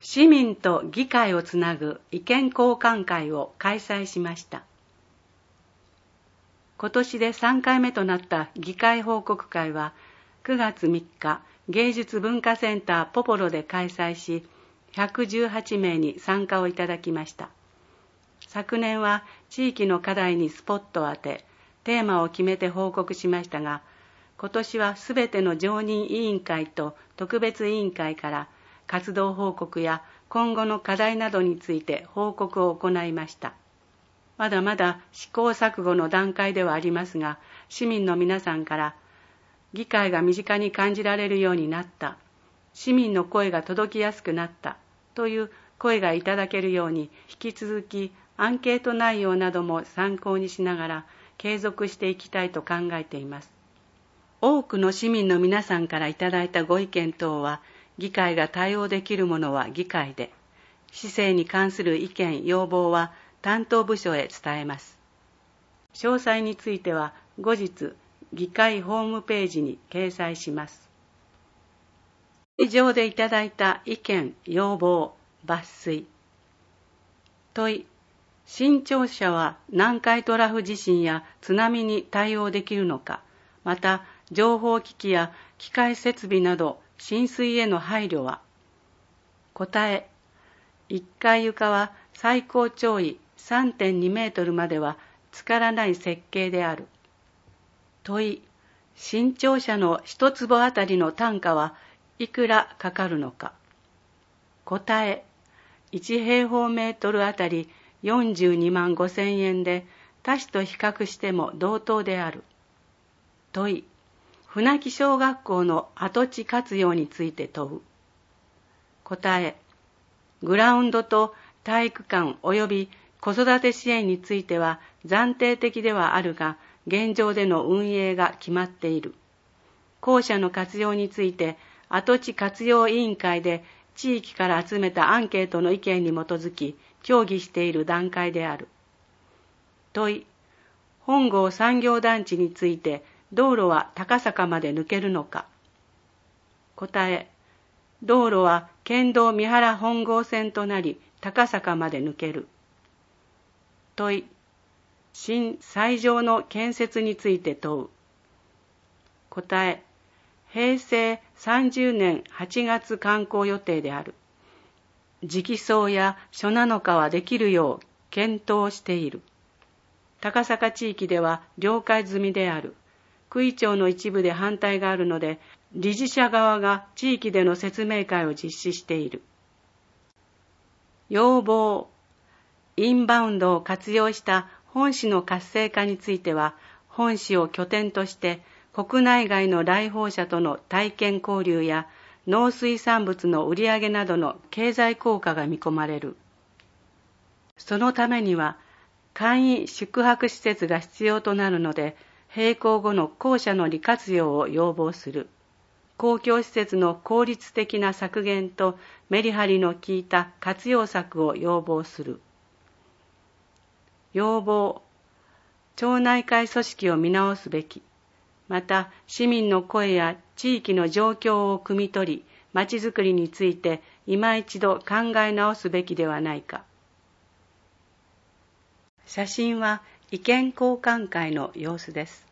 市民と議会をつなぐ意見交換会を開催しました。今年で3回目となった議会報告会は9月3日、芸術文化センターポポロで開催し、118名に参加をいただきました。昨年は地域の課題にスポットを当て、テーマを決めて報告しましたが、今年はすべての常任委員会と特別委員会から活動報告や今後の課題などについて報告を行いました。まだまだ試行錯誤の段階ではありますが、市民の皆さんから議会が身近に感じられるようになった、市民の声が届きやすくなったという声がいただけるように、引き続きアンケート内容なども参考にしながら継続していきたいと考えています。多くの市民の皆さんからいただいたご意見等は、議会が対応できるものは議会で、市政に関する意見・要望は担当部署へ伝えます。詳細については後日、議会ホームページに掲載します。以上でいただいた意見・要望・抜粋。問い、新庁舎は南海トラフ地震や津波に対応できるのか、また情報機器や機械設備など浸水への配慮は。答え、1階床は最高潮位 3.2 メートルまでは浸からない設計である。問い、新庁舎の1坪あたりの単価はいくらかかるのか。答え、1平方メートルあたり42万5千円で他市と比較しても同等である。問い、船木小学校の跡地活用について問う。答え、グラウンドと体育館及び子育て支援については暫定的ではあるが、現状での運営が決まっている。校舎の活用について跡地活用委員会で地域から集めたアンケートの意見に基づき協議している段階である。問い、本郷産業団地について道路は高坂まで抜けるのか。答え、道路は県道三原本郷線となり高坂まで抜ける。問い、新斎場の建設について問う。答え、平成30年8月完工予定である。直送や初7日はできるよう検討している。高坂地域では了解済みである。区議長の一部で反対があるので、理事者側が地域での説明会を実施している。要望、インバウンドを活用した本市の活性化については、本市を拠点として国内外の来訪者との体験交流や農水産物の売り上げなどの経済効果が見込まれる。そのためには簡易宿泊施設が必要となるので、閉校後の校舎の利活用を要望する。公共施設の効率的な削減とメリハリの効いた活用策を要望する。要望、町内会組織を見直すべき。また、市民の声や地域の状況を汲み取り、まちづくりについて今一度考え直すべきではないか。写真は意見交換会の様子です。